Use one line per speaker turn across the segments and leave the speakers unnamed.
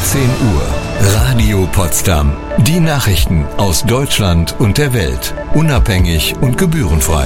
18 Uhr. Radio Potsdam. Die Nachrichten aus Deutschland und der Welt. Unabhängig und gebührenfrei.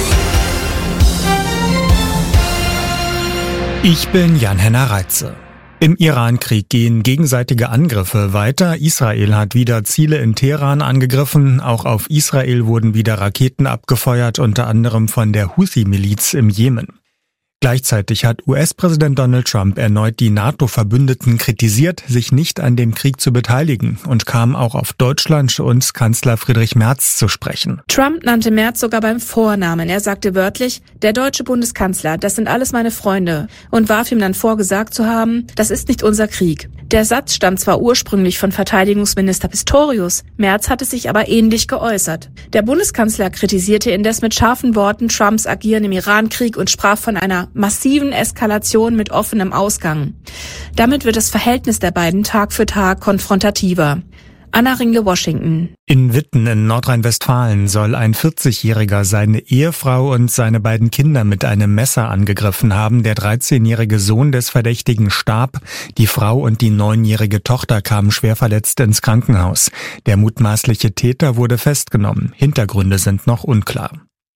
Ich bin Jan-Henner Reitze. Im Iran-Krieg gehen gegenseitige Angriffe weiter. Israel hat wieder Ziele in Teheran angegriffen. Auch auf Israel wurden wieder Raketen abgefeuert, unter anderem von der Houthi-Miliz im Jemen. Gleichzeitig hat US-Präsident Donald Trump erneut die NATO-Verbündeten kritisiert, sich nicht an dem Krieg zu beteiligen, und kam auch auf Deutschland und Kanzler Friedrich Merz zu sprechen.
Trump nannte Merz sogar beim Vornamen. Er sagte wörtlich, der deutsche Bundeskanzler, das sind alles meine Freunde, und warf ihm dann vor, gesagt zu haben, das ist nicht unser Krieg. Der Satz stammt zwar ursprünglich von Verteidigungsminister Pistorius, Merz hatte sich aber ähnlich geäußert. Der Bundeskanzler kritisierte indes mit scharfen Worten Trumps Agieren im Iran-Krieg und sprach von einer massiven Eskalation mit offenem Ausgang. Damit wird das Verhältnis der beiden Tag für Tag konfrontativer. Anna Ringle, Washington.
In Witten in Nordrhein-Westfalen soll ein 40-Jähriger seine Ehefrau und seine beiden Kinder mit einem Messer angegriffen haben. Der 13-jährige Sohn des Verdächtigen starb. Die Frau und die 9-jährige Tochter kamen schwer verletzt ins Krankenhaus. Der mutmaßliche Täter wurde festgenommen. Hintergründe sind noch unklar.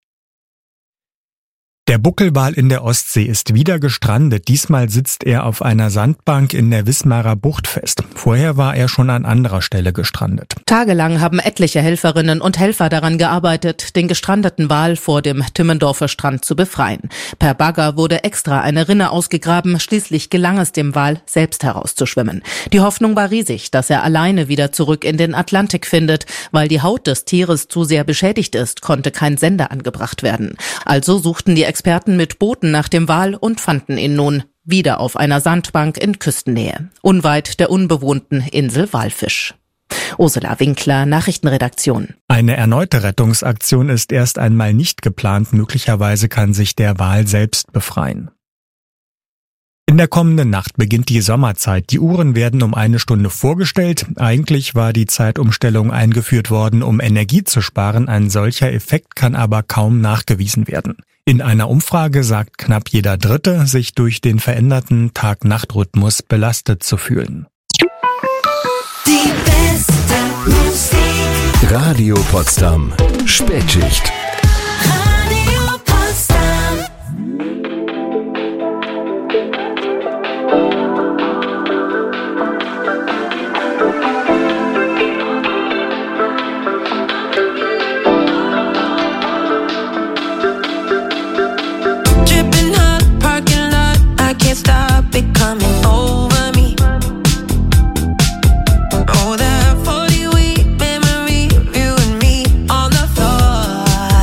Der Buckelwal in der Ostsee ist wieder gestrandet. Diesmal sitzt er auf einer Sandbank in der Wismarer Bucht fest. Vorher war er schon an anderer Stelle gestrandet.
Tagelang haben etliche Helferinnen und Helfer daran gearbeitet, den gestrandeten Wal vor dem Timmendorfer Strand zu befreien. Per Bagger wurde extra eine Rinne ausgegraben. Schließlich gelang es dem Wal, selbst herauszuschwimmen. Die Hoffnung war riesig, dass er alleine wieder zurück in den Atlantik findet. Weil die Haut des Tieres zu sehr beschädigt ist, konnte kein Sender angebracht werden. Also suchten die Experten mit Booten nach dem Wal und fanden ihn nun wieder auf einer Sandbank in Küstennähe, unweit der unbewohnten Insel Walfisch. Ursula Winkler, Nachrichtenredaktion.
Eine erneute Rettungsaktion ist erst einmal nicht geplant. Möglicherweise kann sich der Wal selbst befreien. In der kommenden Nacht beginnt die Sommerzeit. Die Uhren werden um 1 Stunde vorgestellt. Eigentlich war die Zeitumstellung eingeführt worden, um Energie zu sparen. Ein solcher Effekt kann aber kaum nachgewiesen werden. In einer Umfrage sagt knapp jeder Dritte, sich durch den veränderten Tag-Nacht-Rhythmus belastet zu fühlen.
Die beste Musik.
Radio Potsdam. Spätschicht.
Radio Potsdam. Dripping hot, parking lot. I can't stop it coming over me. Oh, that 40-week memory of you and me on the floor.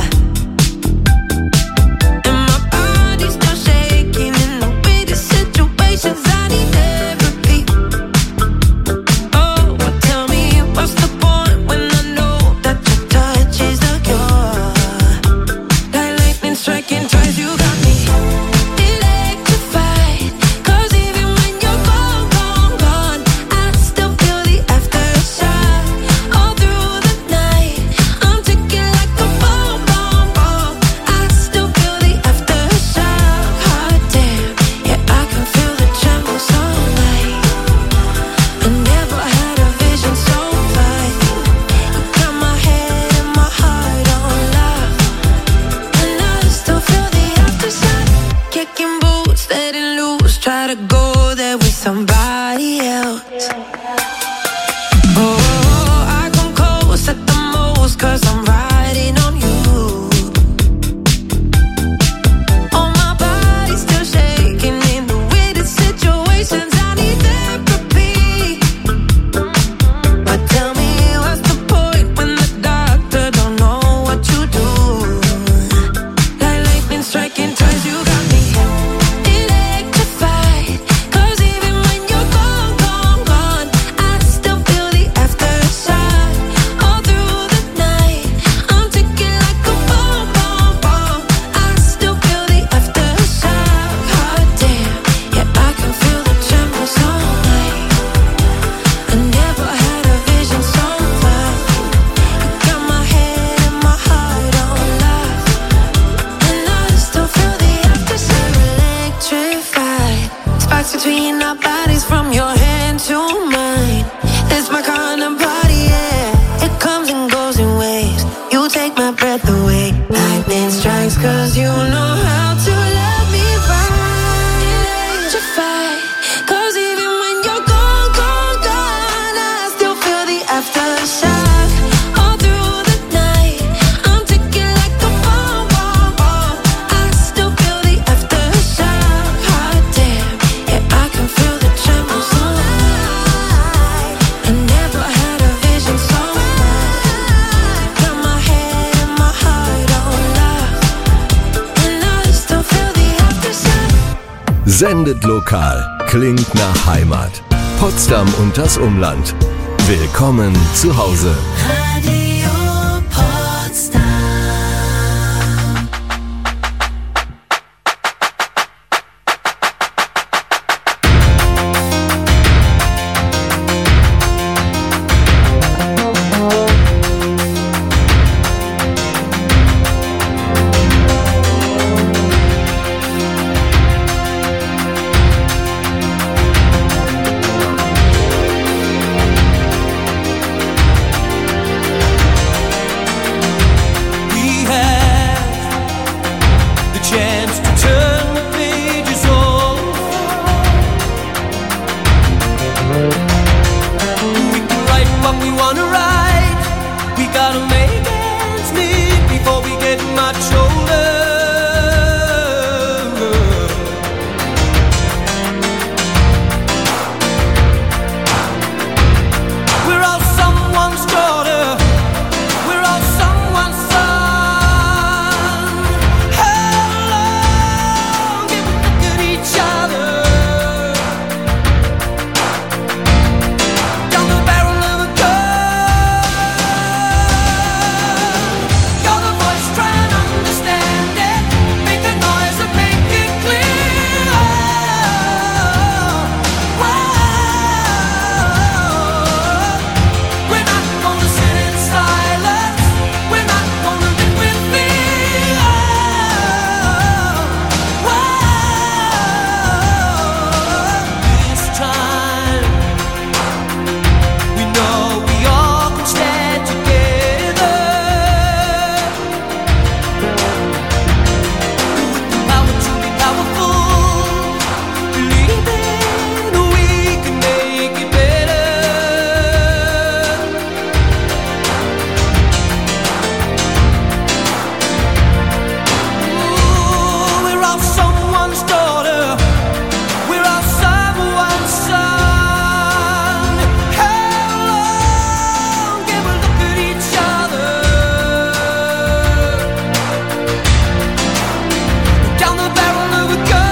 'cause you know how to love me right. Electrified, 'cause even when you're gone, gone, gone, I still feel the aftershock. All through the night, I'm ticking like a bomb, bomb, bomb. I still feel the aftershock. Hot damn, yeah, I can feel the tremors on night. I never had a vision so bright. Got my head and my heart on lock, and I still feel the aftershock.
Sendet lokal, klingt nach Heimat. Potsdam und das Umland. Willkommen zu Hause.
Radio Potsdam.
We have the chance to turn the pages over. We can write what we wanna write. We gotta make ends meet before we get much older. We're all someone's daughter. We're all someone's son. How long can we look at each other? Down the barrel of a gun. You're the voice trying to understand it. Make the noise and make it clear. Whoa. We're not gonna sit in silence. We're not gonna live with fear. Whoa. This time, we know we all can stand together. With the power to be powerful, believing we can make it better. Ooh, we're all someone's daughter. We're all someone's son. How long can we look at each other? Down the barrel of a gun.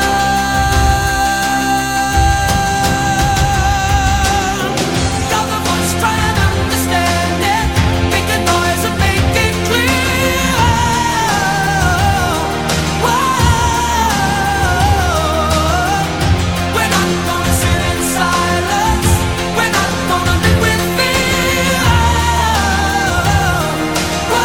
You're the voice trying to understand it. Make a noise and make it clear. Whoa. We're not gonna sit in silence. We're not gonna live with fear. Whoa.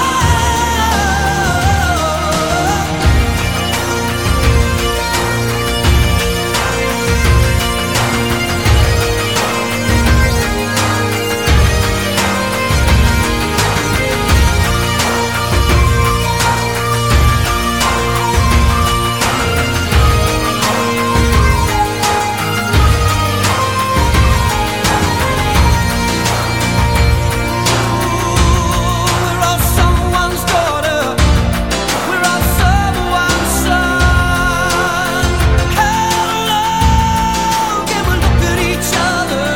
We're all someone's daughter. We're all someone's son. How long can we look at each other?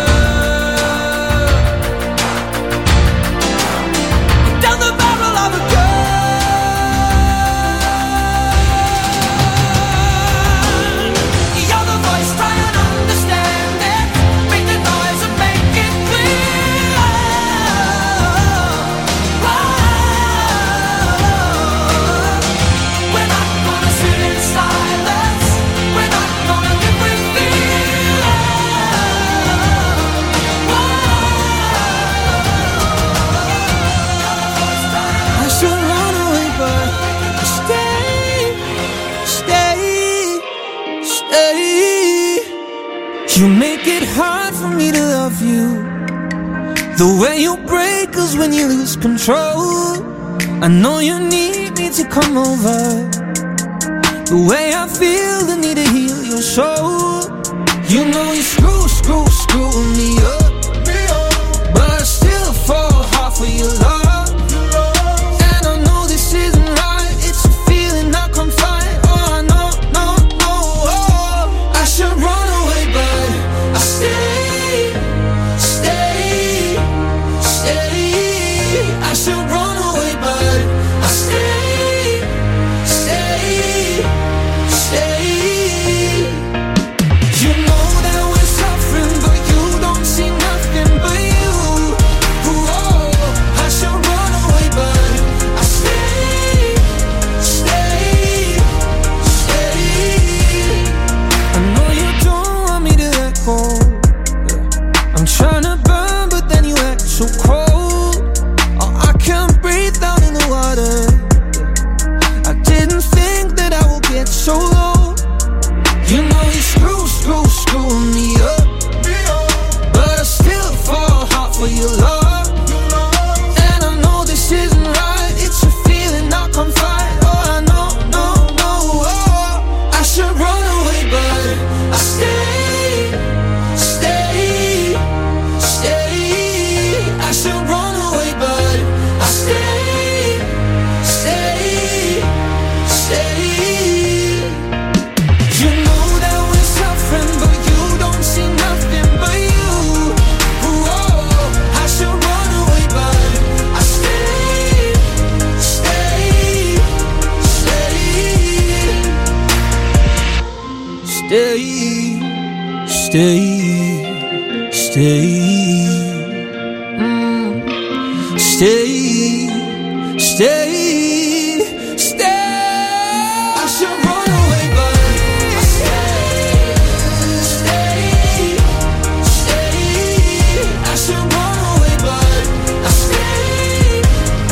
Down the barrel of a gun. You're the voice trying to understand it. Make the noise and make it clear. Whoa. We're not gonna sit in silence. We're not gonna live with fear. I should run away, but stay, stay, stay. You make it hard for me to love you. The way you break us when you lose control. I know you need me to come over. the way I feel the need to heal your soul. You know you screw me up, but I still fall hard for your love. And I know this isn't right, it's a feeling I can't fight. Oh, I know, oh, I should run away, but I stay. I should run away, but I stay. You know that we're suffering, but you don't see nothing but you. Oh, I should run away, but I stay. I know you don't want me to let go. I'm trying to burn, but then you act so cold. Oh, I can't breathe down in the water. I didn't think that I would get so low. You know you screw me up, but I still fall hard for your love. And I know this isn't right, it's a feeling I can't fight. Oh, I know, oh, I should run away, but I stay. I should run away, but I stay. You know that we're suffering, but you don't see nothing but you. Oh, I should run away, but I stay. I should run away, but I stay. I should run away, but I stay.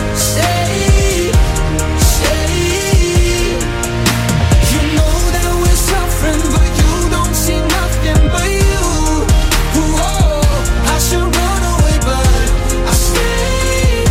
You know that we're suffering, but you don't see nothing but you. Oh, I should run away, but I stay.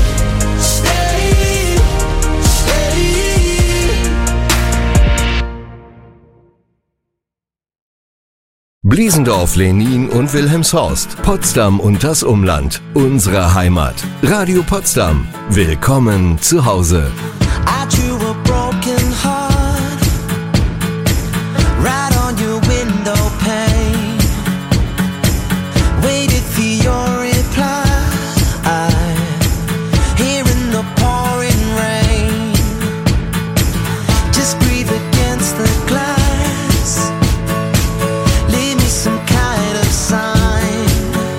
Bliesendorf, Lenin und Wilhelmshorst, Potsdam und das Umland, unsere Heimat. Radio Potsdam, willkommen zu Hause.
I drew a broken heart right on your window pane. Waited for your reply. Here in the pouring rain. Just breathe against the glass. Leave me some kind of sign.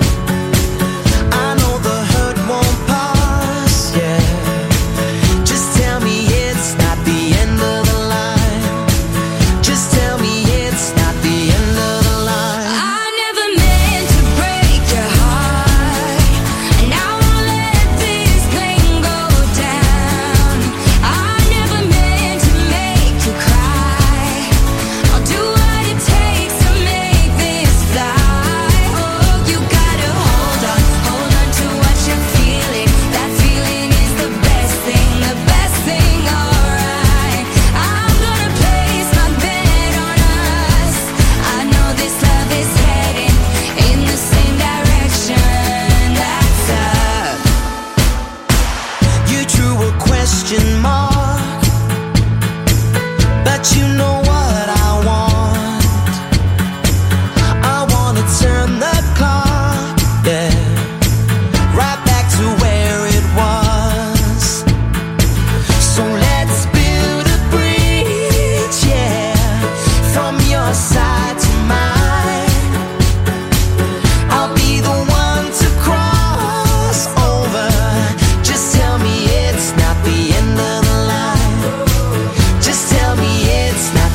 I know the hurt won't pass, yeah. Just tell me it's not the end of the line. Just tell me it's not the end of the line.
I never meant to break your heart, and I won't let this pain go down. I never meant to make you cry. I'll do what it takes to make this fly. Oh, you gotta hold on to what you're feeling. That feeling is the best thing, alright. I'm gonna place my bet on us. I know this love is heading in the same direction. That's up.
You drew a question mark, but you know what I want. I wanna turn the clock, yeah, right back to where it was. So let's build a bridge, yeah, from your side to mine. I'll be the one to cross over. Just tell me it's not the end of the line. Just tell me it's not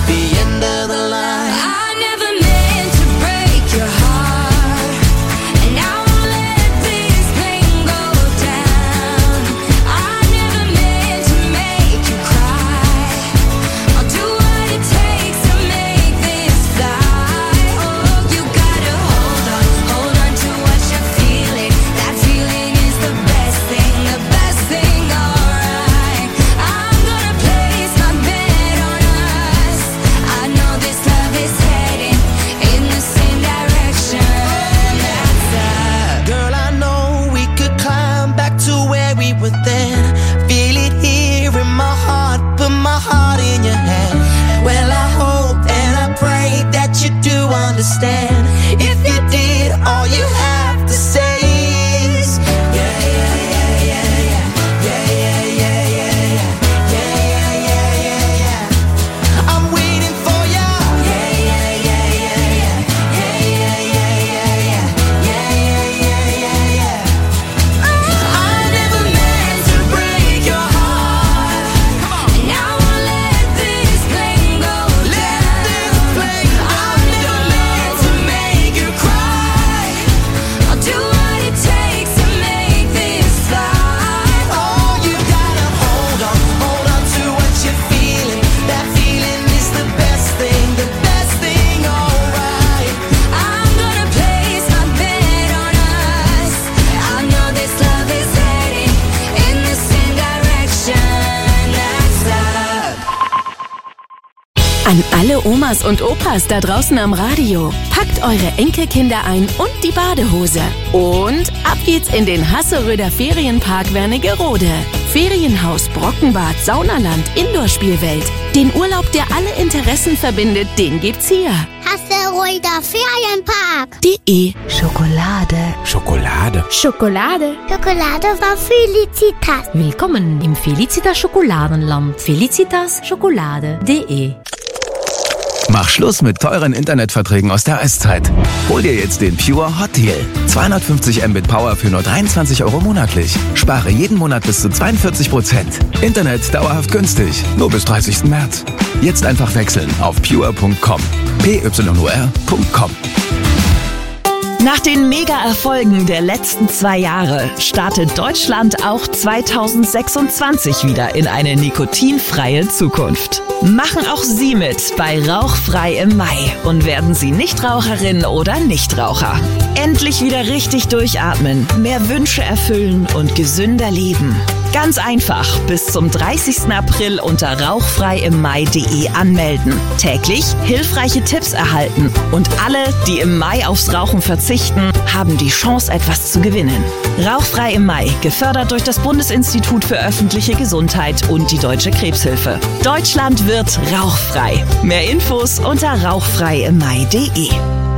An alle Omas und Opas da draußen am Radio. Packt eure Enkelkinder ein und die Badehose. Und ab geht's in den Hasseröder Ferienpark Wernigerode. Ferienhaus, Brockenbad, Saunaland, Indoor-Spielwelt. Den Urlaub, der alle Interessen verbindet, den gibt's hier.
Hasseröder Ferienpark.
.de
Schokolade.
Schokolade.
Schokolade. Schokolade von Felicitas.
Willkommen im Felicitas Schokoladenland. Felicitas-Schokolade.de.
Mach Schluss mit teuren Internetverträgen aus der Eiszeit. Hol dir jetzt den Pure Hot Deal. 250 Mbit Power für nur 23 € monatlich. Spare jeden Monat bis zu 42%. Internet dauerhaft günstig. Nur bis 30. März. Jetzt einfach wechseln auf pure.com. pyor.com.
Nach den Mega-Erfolgen der letzten 2 Jahre startet Deutschland auch 2026 wieder in eine nikotinfreie Zukunft. Machen auch Sie mit bei Rauchfrei im Mai und werden Sie Nichtraucherin oder Nichtraucher. Endlich wieder richtig durchatmen, mehr Wünsche erfüllen und gesünder leben. Ganz einfach bis zum 30. April unter rauchfreiimmai.de anmelden. Täglich hilfreiche Tipps erhalten und alle, die im Mai aufs Rauchen verzichten, haben die Chance, etwas zu gewinnen. Rauchfrei im Mai, gefördert durch das Bundesinstitut für öffentliche Gesundheit und die Deutsche Krebshilfe. Deutschland wird rauchfrei. Mehr Infos unter rauchfreiimmai.de.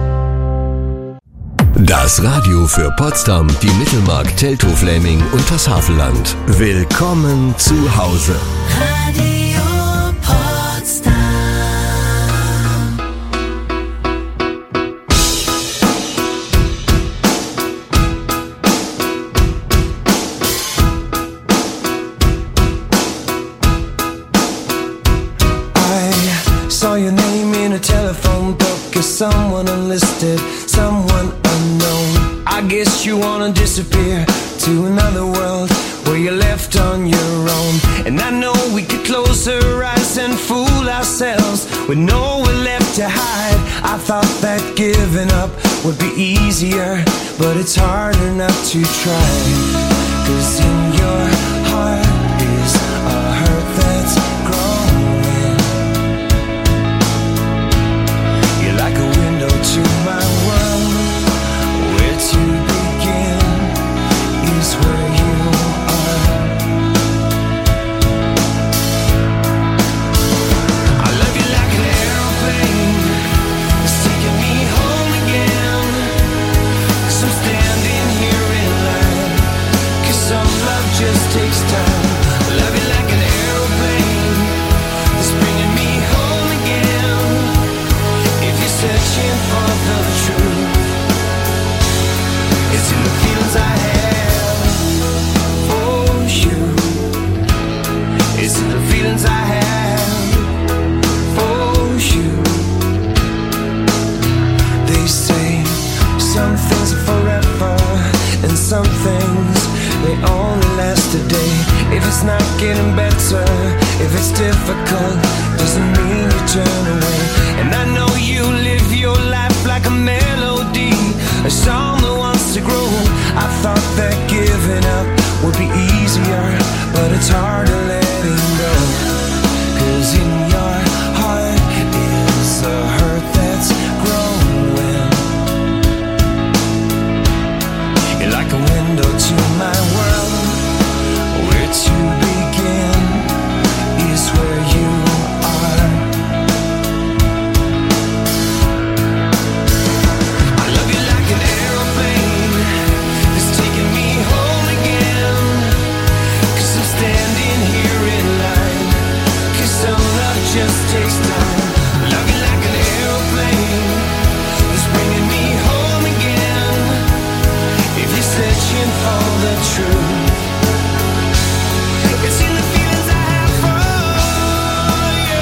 Das Radio für Potsdam, die Mittelmark, Teltow-Fläming und das Havelland. Willkommen zu Hause.
Radio Potsdam.
I saw your name in a telephone book as someone unlisted, someone unknown. I guess you wanna disappear to another world where you're left on your own. And I know we could close our eyes and fool ourselves with nowhere left to hide. I thought that giving up would be easier, but it's harder not to try. 'Cause in your heart is a hurt that's growing. You're like a window to my world. Where to begin is where you are. I love you like an airplane. It's taking me home again. 'Cause I'm standing here in line. 'Cause some love just takes time. I love you like an airplane. It's bringing me home again. If you're searching for the truth, it's in the feelings I have for you. It's in the feelings I have for you. They say some things are forever and some things they only last a day. If it's not getting better, if it's difficult, doesn't mean you turn away. And I know you live your life like a melody, a song that wants to grow. I thought that giving up would be easier, but it's harder letting go. 'Cause in your heart is a hurt that's growing. You're like a window to my world. Where to begin is where you are. I love you like an airplane. It's taking me home again. 'Cause I'm standing here in line. 'Cause some love just takes time. I love you like an airplane. It's bringing me home again. If you're searching for the truth, it's in the feelings I have for you.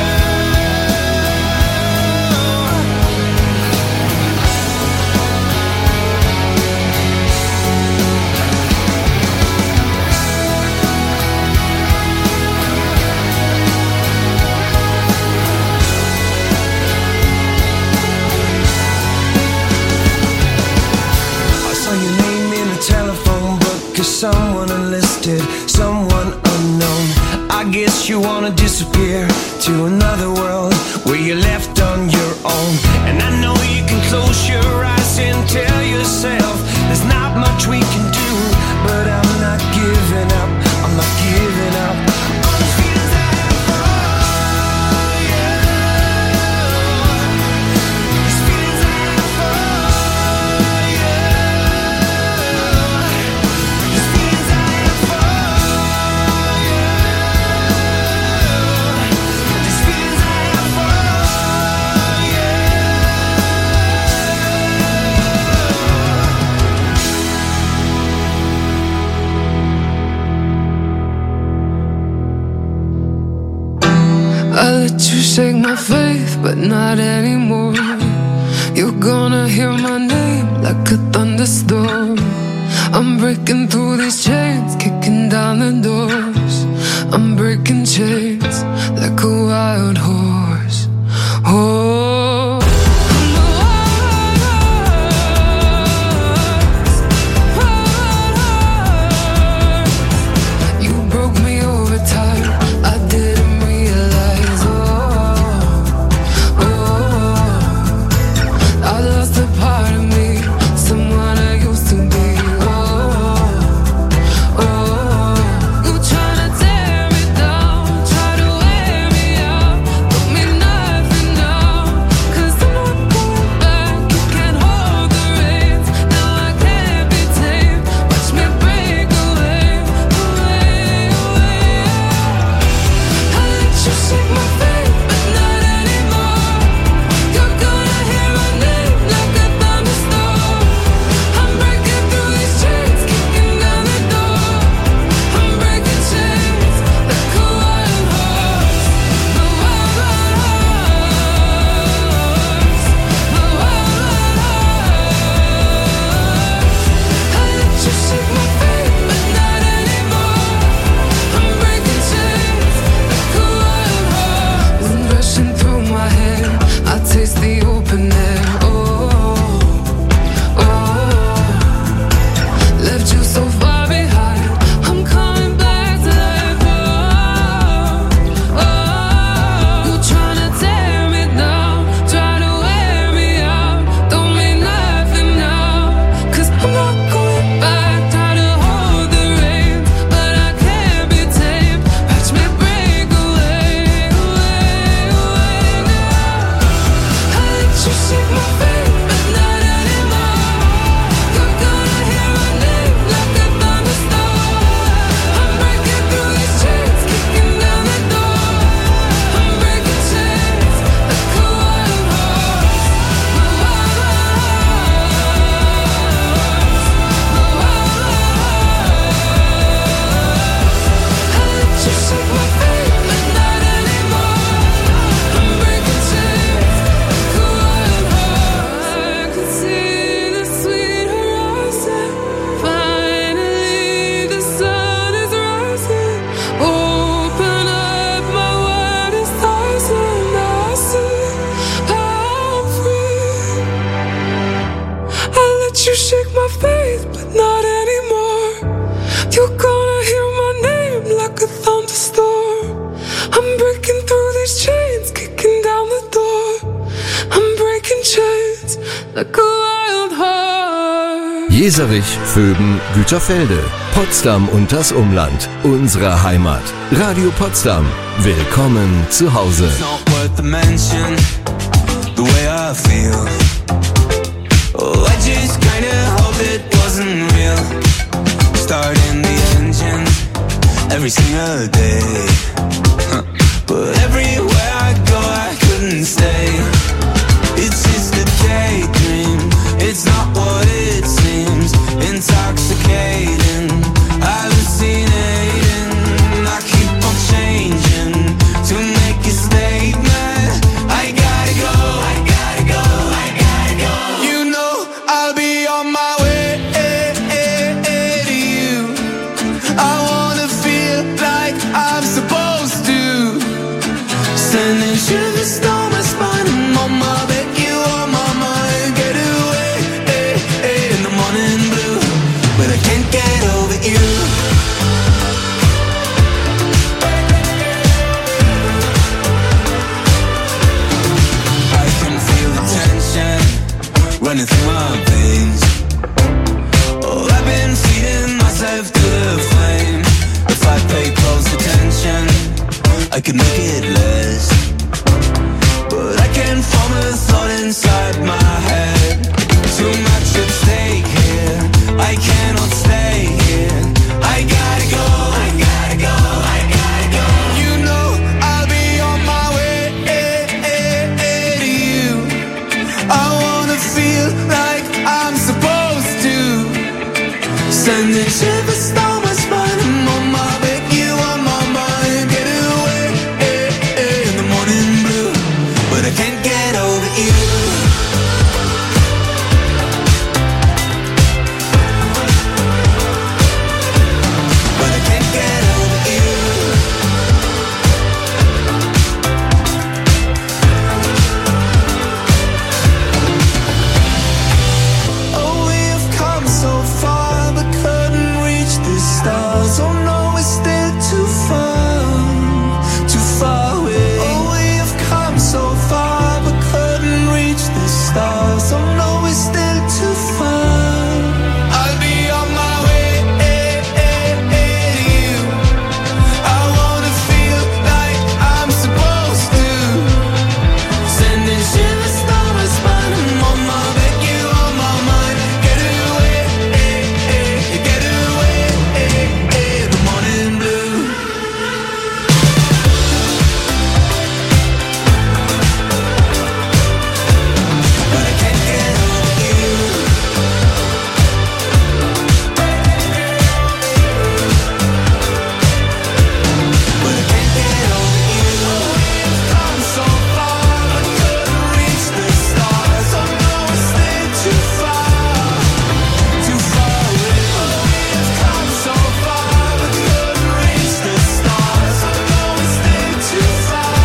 I saw your name in a telephone book as someone unlisted, someone unknown. I guess you wanna disappear to another world where you're left on your own. And I know you can close your eyes and tell yourself there's not much we can do, but I'm not giving up, I'm not giving up. All these feelings I have for you, these feelings I have for you, these feelings I have for you, these feelings I have for you.
I let you shake my faith, but not anymore. You're gonna hear my name like a thunderstorm. I'm breaking through these chains, kicking down the doors. I'm breaking chains like a wild horse. Oh, I'm a wild horse. You broke me over time, I didn't realize. I lost a part of me, someone I used to be. You tryna tear me down, try to wear me out, but me nothing now. 'Cause I'm not going back, you can't hold the reins. Now I can't be tamed, watch me break away, away, away. I let you shake my faith, but not anymore. You're gonna hear my name like a thunderstorm. I'm breaking through these chains, kicking down the door. I'm breaking chains like a wild horse. The wild, wild horse. The wild, wild horse. I let you shake my faith, but not anymore. I'm breaking chains like a wild horse. Wind rushing through my head, I taste the open air. Left you so far behind, I'm coming back to life. You tryna tear me down, try to wear me out, don't mean nothing now. 'Cause I'm not going back, try to hold the reins, but I can't be tamed. Watch me break away, away, away now. I let you shake my faith, but not anymore. You're gonna hear my name like a thunderstorm. I'm breaking through these chains, kicking down the door. I'm breaking chains like a wild horse. The wild, wild horse. I let you shake my faith, but not anymore. I'm breaking chains like a wild horse. I can see the sweet horizon. Finally, the sun is rising. Open up, my world is tossing. I see I'm free. I let you shake my faith, but not anymore. You're gonna hear my name like a thunderstorm. I'm breaking through these chains, kicking down the door. I'm breaking chains like a wild horse.
Jeserich, Vöben, Güterfelde, Potsdam und das Umland. Unsere Heimat. Radio Potsdam. Willkommen zu Hause.
It's not worth the mention, the way I feel. Oh, I just kinda hope it wasn't real. Starting the engine every single day. But everywhere I go I couldn't stay. It's just a daydream, it's not what it seems. Intoxicating, hallucinating. I keep on changing to make a statement. I gotta go, I gotta go, I gotta go. You know I'll be on my way to you. I wanna feel like I'm supposed to. Sending shivers down my spine. could make it last, but I can't form a thought inside my head. Too much at stake here, I cannot stay here. I gotta go, I gotta go, I gotta go. You know I'll be on my way to you. I wanna feel like I'm supposed to. Sending shivers down my spine, I'm on my way, you on my mind. Get away in the morning blue, but I can't get over you. But I can't get over you. Oh, we have come so far, but couldn't reach the stars. Oh no, it's still too far away. Oh, we have come so far, but couldn't reach the stars. Oh no, it's still too far. I'll be on my way to you. I wanna feel like I'm supposed to. Sending shivers down my spine, I'm on my back, you on my mind. Get away, the morning blue. But I can't get over you. But I can't get over you. We've come so far, but couldn't reach the stars. Oh no, it's still too far away. We've come so far, but couldn't reach the stars. Oh no, it's still too far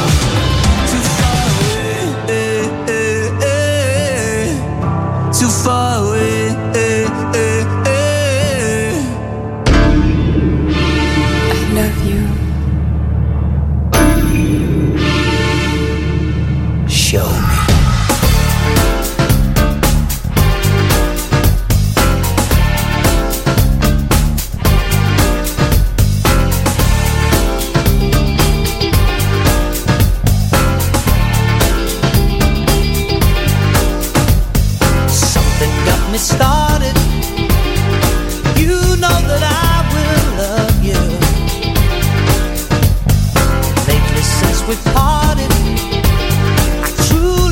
away. Too far away.
I love you.
Show me. Something got me started. You know that I will love you. Lately since we parted, I truly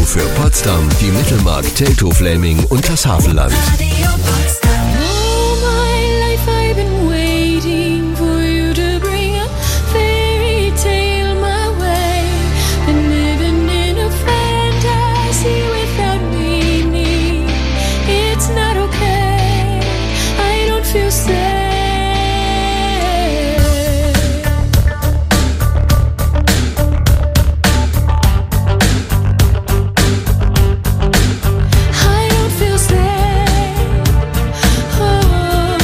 für Potsdam, die Mittelmark, Teltow, Fläming und das Havelland.
All my life I've been waiting for you to bring a fairy tale my way. Been living in a fantasy without meaning. It's not okay, I don't feel safe. I don't feel safe. Oh.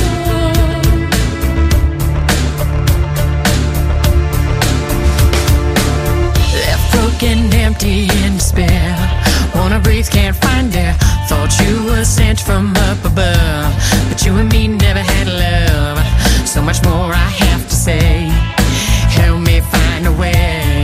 Left broken, empty, in despair. Wanna breathe, can't find air. Thought you were sent from up above, but you and me never had love. So much more I have to say. Help me find a way.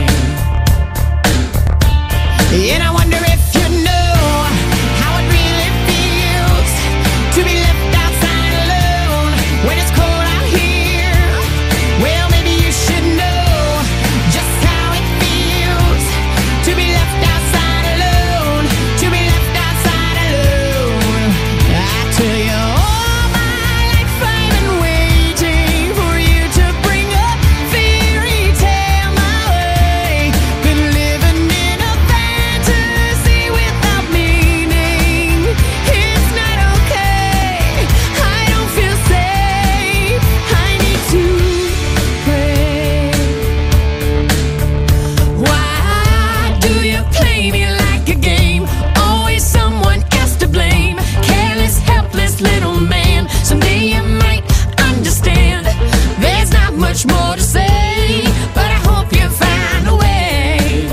And I wonder if you know how it really feels to be left outside alone when it's cold out here. Well, maybe you should know just how it feels to be left outside alone, to be left outside alone. I tell you, all my life I've been waiting for you to bring a fairy tale my way. Been living in a fantasy without meaning. It's not okay, I don't feel safe. I need to pray. Why do you play me like a game? Always someone else to blame. Careless, helpless little man. Someday you might understand. There's not much more to say, but I hope you find a way.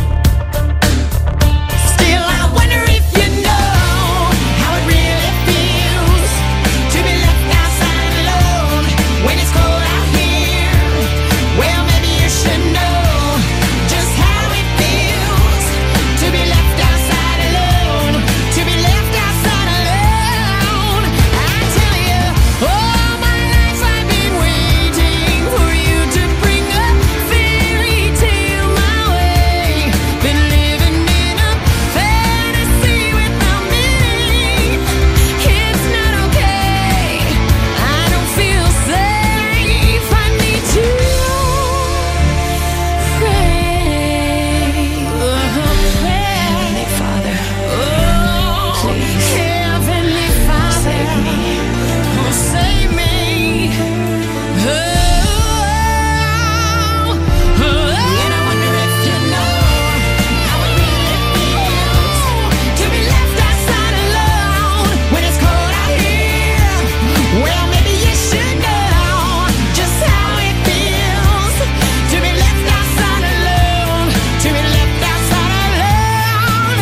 Still, I wonder if you know how it really feels to be left outside alone when it's cold out here. Well, maybe you should know just how it feels to be left outside alone, to be left outside alone. I tell you, all my life I've been waiting for you to bring a fairy tale my way. Been living in a fantasy without meaning. It's not okay, I don't feel safe. I need to pray. Heavenly Father, please, Heavenly Father, save me. Oh, save me. And I wonder if you know how it really feels to be left outside alone when it's cold out here. Well, maybe you should know just how it feels to be left outside alone, to be left outside alone.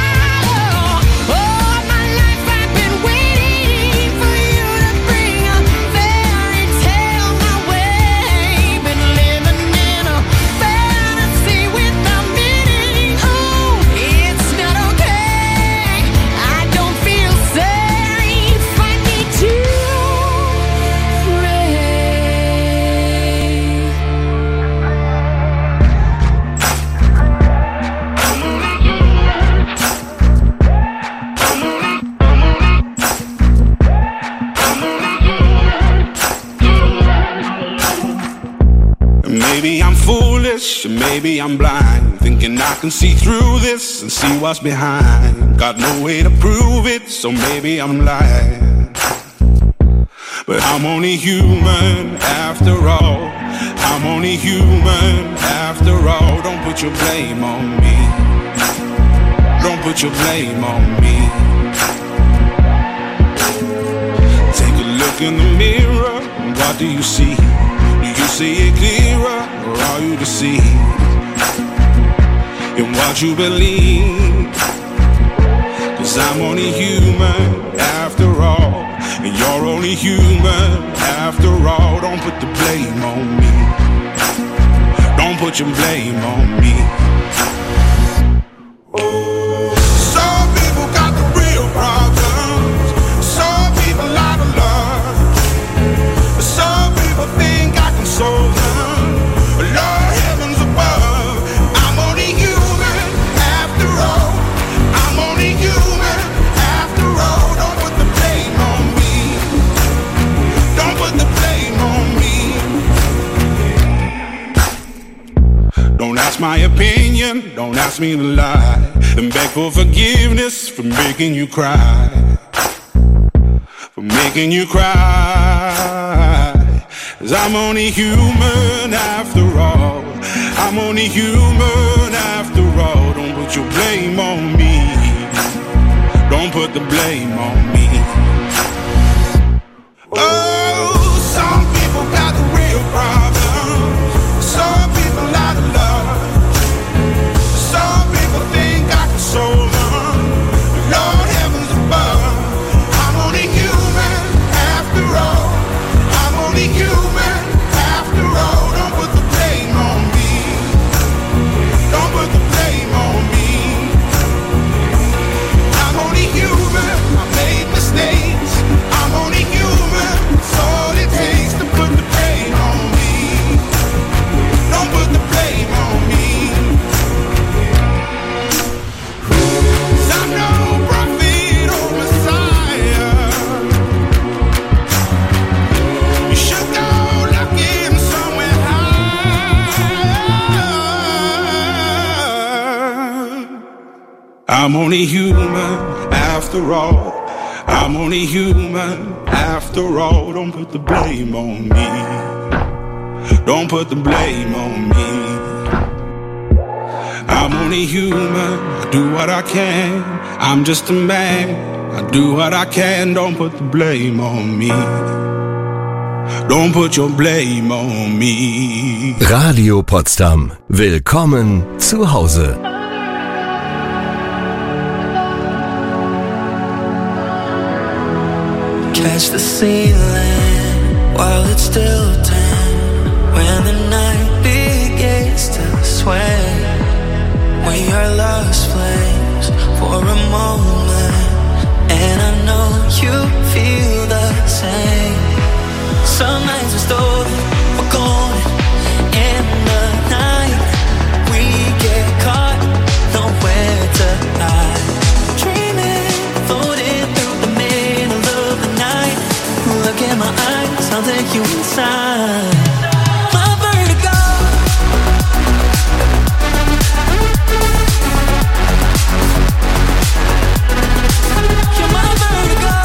All my life I've been waiting for you to bring a fairy tale my way. Been living in a fantasy without meaning. Oh, it's not okay, I don't feel safe. I need to pray.
Maybe I'm foolish, maybe I'm blind, thinking I can see through this and see what's behind. Got no way to prove it, so maybe I'm lying. But I'm only human after all. I'm only human after all. Don't put your blame on me. Don't put your blame on me. Take a look in the mirror, what do you see? Do you see it clearer, or are you deceived in what you believe? 'Cause I'm only human after all, and you're only human after all. Don't put the blame on me. Don't put your blame on me. Some people got the real problems. Some people out of love. Some people think I can solve them. Lord, heavens above, I'm only human after all. I'm my opinion, don't ask me to lie. And beg for forgiveness for making you cry. For making you cry. 'Cause I'm only human after all. I'm only human after all. Don't put your blame on me. Don't put the blame on me. Oh, some people got the real problem. Some people out of love. Some people think I can solve them. Lord heavens above. I'm only human after all. I'm only human after all. Don't put the blame on me. Don't put the blame on me. I'm only human. I made mistakes. I'm only human. It's all it takes to put the blame on me. Don't put the blame on me. 'Cause I'm no prophet or Messiah. You should go looking somewhere high. I'm only human after all. I'm only human after all. Don't put the blame on me. Don't put the blame on me. I'm only human. I do what I can. I'm just a man. I do what I can. Don't put the blame on me. Don't put your blame on me.
Radio Potsdam. Willkommen zu Hause.
Catch the ceiling while it's still 10. When the night begins to sway. When your lost flames for a moment. And I know you feel the same. Some nights are stolen, we're gone. In the night, we get caught, nowhere to hide. Dreaming, floating through the middle of the night. Look in my eyes, I'll take you inside. My vertigo. You're my vertigo.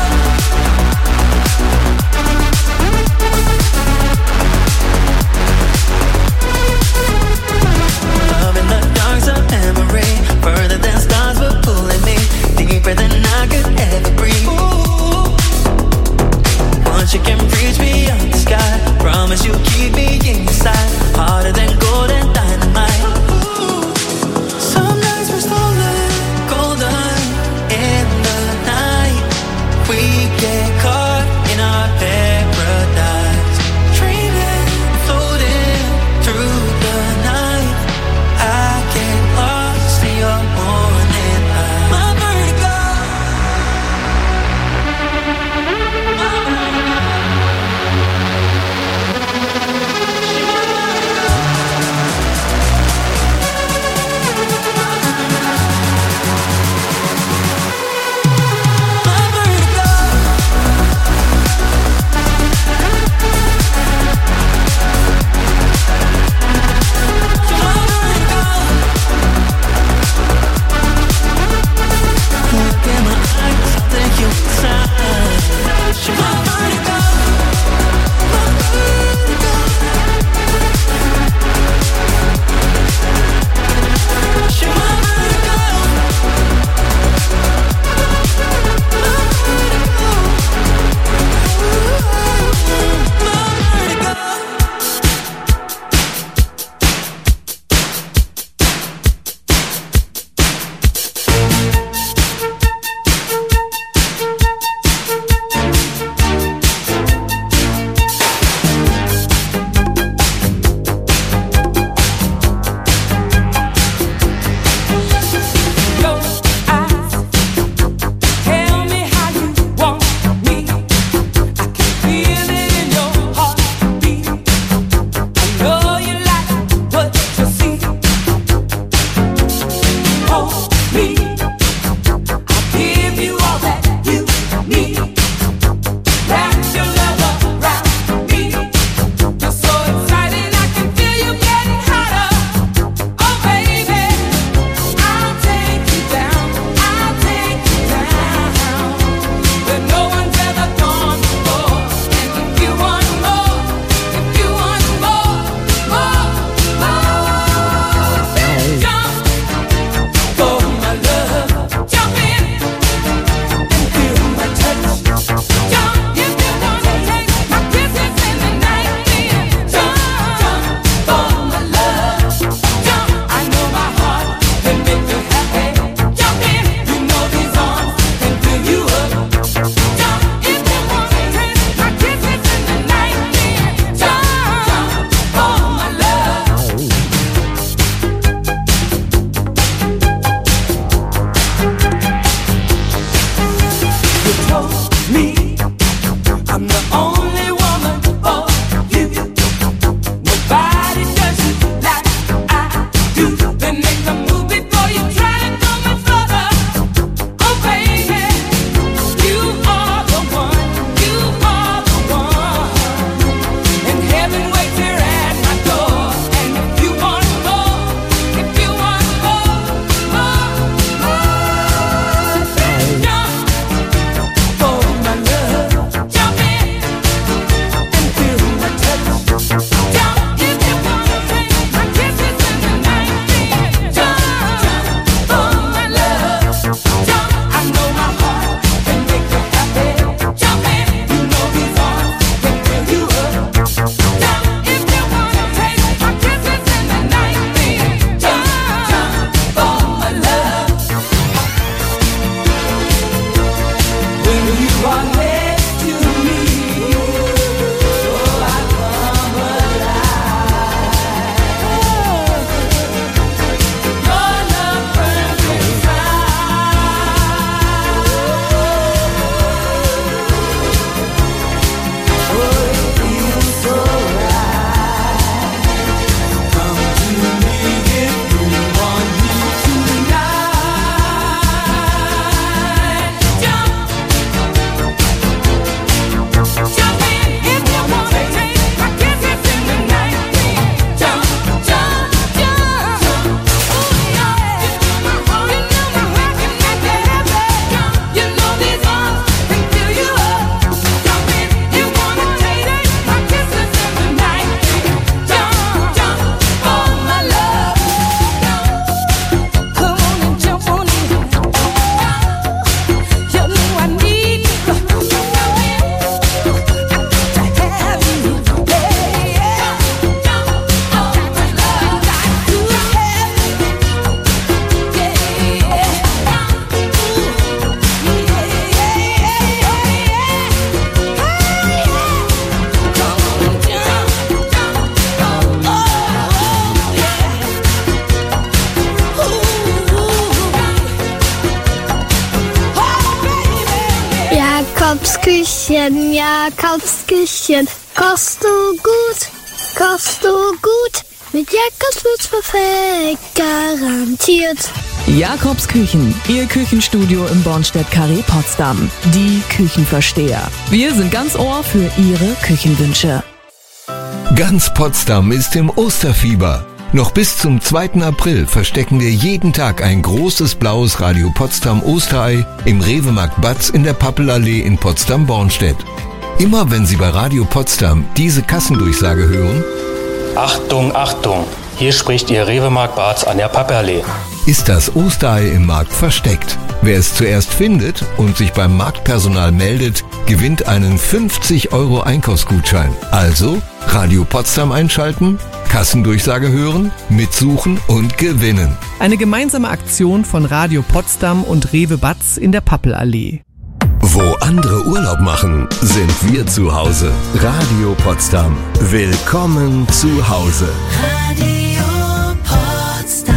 Jakobsküchen, Jakobsküchen. Kochst du gut, kochst du gut. Mit Jakobs wird's perfekt, garantiert.
Jakobsküchen, Ihr Küchenstudio im Bornstedt-Carré Potsdam. Die Küchenversteher. Wir sind ganz Ohr für Ihre Küchenwünsche.
Ganz Potsdam ist im Osterfieber. Noch bis zum 2. April verstecken wir jeden Tag ein großes blaues Radio Potsdam Osterei im Rewe-Markt Batz in der Pappelallee in Potsdam-Bornstedt. Immer wenn Sie bei Radio Potsdam diese Kassendurchsage hören,
Achtung, Achtung, hier spricht Ihr Rewe-Markt Batz an der Pappelallee.
Ist das Osterei im Markt versteckt. Wer es zuerst findet und sich beim Marktpersonal meldet, gewinnt einen 50 € Einkaufsgutschein. Also Radio Potsdam einschalten, Kassendurchsage hören, mitsuchen und gewinnen.
Eine gemeinsame Aktion von Radio Potsdam und Rewe Batz in der Pappelallee.
Wo andere Urlaub machen, sind wir zu Hause. Radio Potsdam. Willkommen zu Hause.
Radio Potsdam.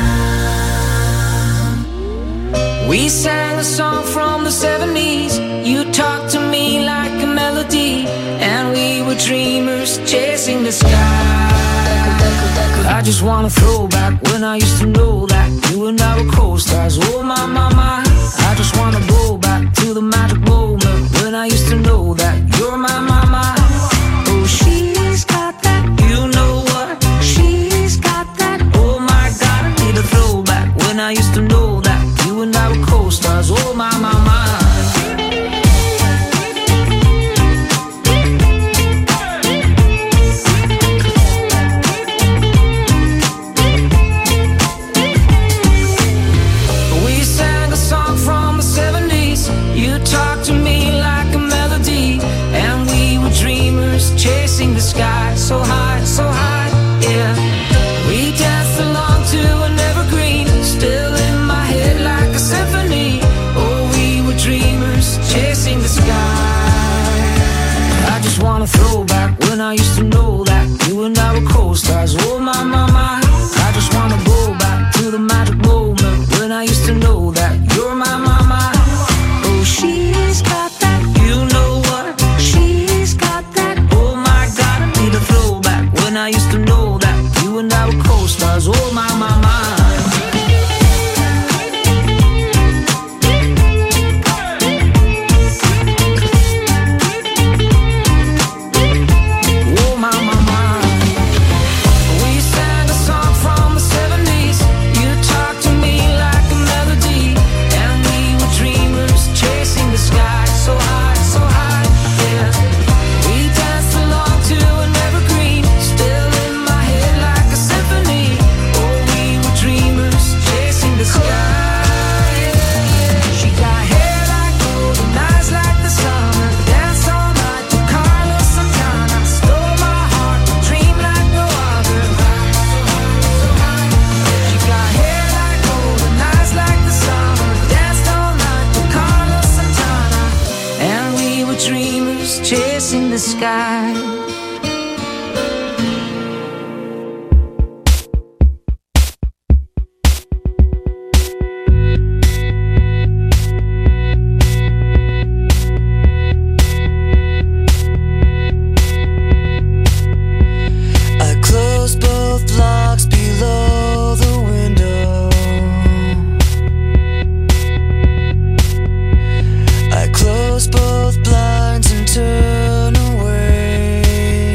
We sang a song from the 70s. You talked to me like a melody. And we were dreamers chasing the sky. I just wanna throw back when I used to know that you and I were co-stars. Oh my, my, my. I just wanna go back to the magic moment when I used to know that you're my, my, my. Oh, she's got that, you know what? She's got that. Oh my God, I need a throwback when I used to know that you and I were co-stars. Oh my, my, my. Chasing the sky so high, yeah. We danced along to an evergreen, still in my head like a symphony. Oh, we were dreamers chasing the sky. I just wanna throw back when I used to know that you and I were co-stars. Oh my, my, my. I just wanna go back to the magic moment when I used to know that you're my, my, my. Oh, she's got that, you know what? She's got that. Oh my God, I need a throwback when I used to know that you and I were co-stars. Oh my, my, my. Chasing the sky.
I closed both locks below the window. I closed both blinds and turned away.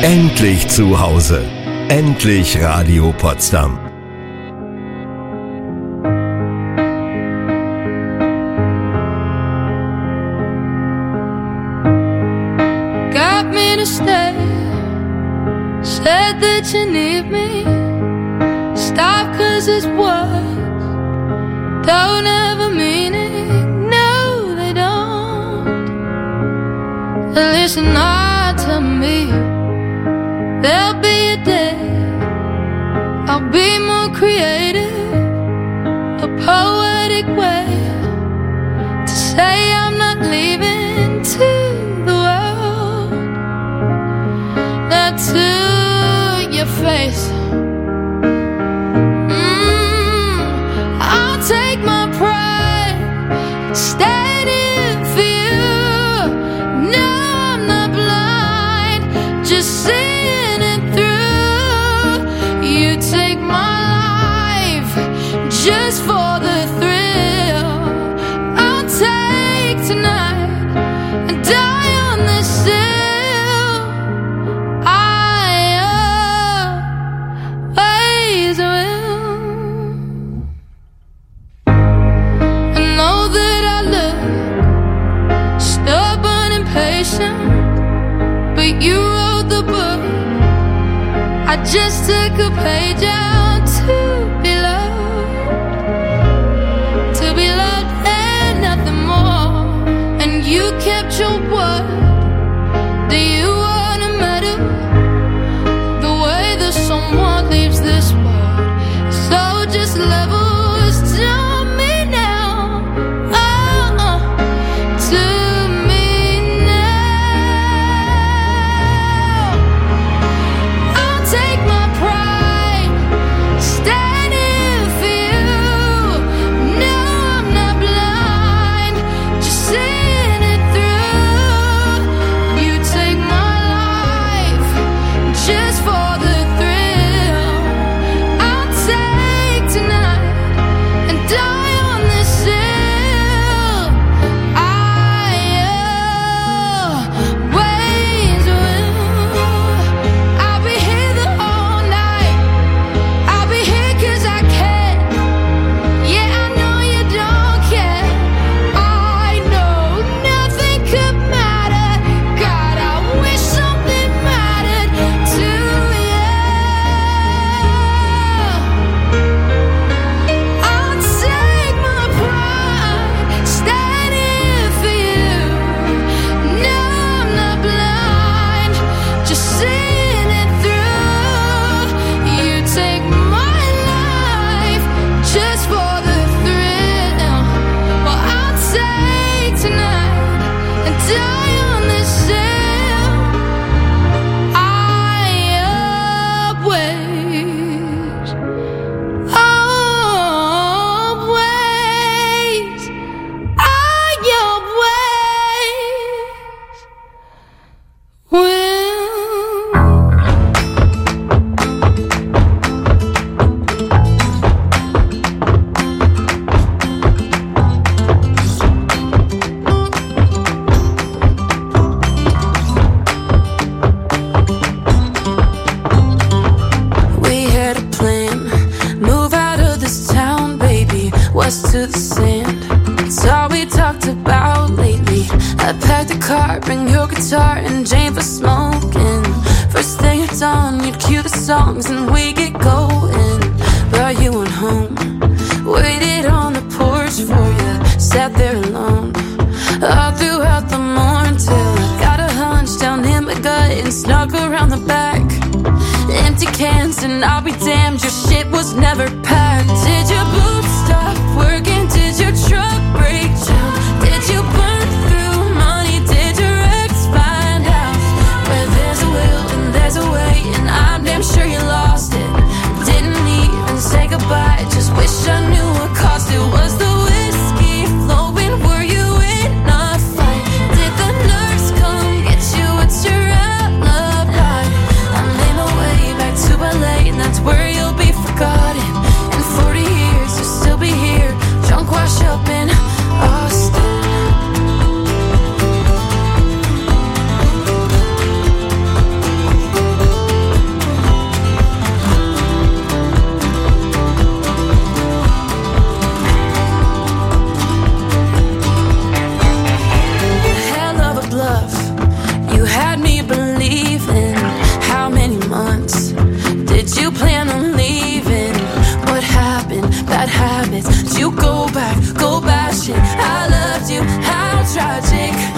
Endlich zu Hause. Endlich Radio Potsdam.
Got me to stay. Said that you need me. Stop 'cause it's words don't have a meaning. No, they don't. Listen hard to me. There'll be a day I'll be more creative, a poetic way to say I'm not leaving to the world. Not to your face. I'll take my pride, standing for you. No, I'm not blind, just seeing it through. You take my life just for the thrill. I'll take tonight and die on this hill. I always will. I know that I look stubborn and patient, but you wrote the book. I just took a page out to be loved and nothing more. And you kept your word. Do you want a medal? The way that someone leaves this world. So just levels to me now. Oh, to me now. I'll take my pride, standing for you. No, I'm not blind, just seeing it through. You take my life just for the thrill. I'll take tonight and die on this hill. I always will. I'll be here the whole night. I'll be here 'cause I can. Yeah, I know you don't care. I know nothing could matter. God, I wish something mattered to you. I'll take my pride, standing for you. No, I'm not blind, just seeing it through. You take my life just for the thrill. Well, I'll take tonight and die on this hill. I always, always, I always will. We had a plan, move out of this town, baby, west to the sand. It's all we talked about lately. I packed a car, bring your guitar and Jane for smoking. First thing at dawn, you'd cue the songs and we get going. But you went home, waited on the porch for you, sat there alone all throughout the morning till I got a hunch down in my gut and snuck around the back. Empty cans and I'll be damned, your shit was never packed. Did your boots stop working? Did your truck break down? Did you burn through money? Did your ex find out? Where there's a will and there's a way, and I'm damn sure you lost it. Didn't even say goodbye, just wish I knew what cost it. Was the whiskey flowing? Were you in a fight? Did the nurse come get you? It's your alibi. I made my way back to LA, and that's where you'll be forgotten. In 40 years, you'll still be here,
go back, go back shit. I loved you, how tragic.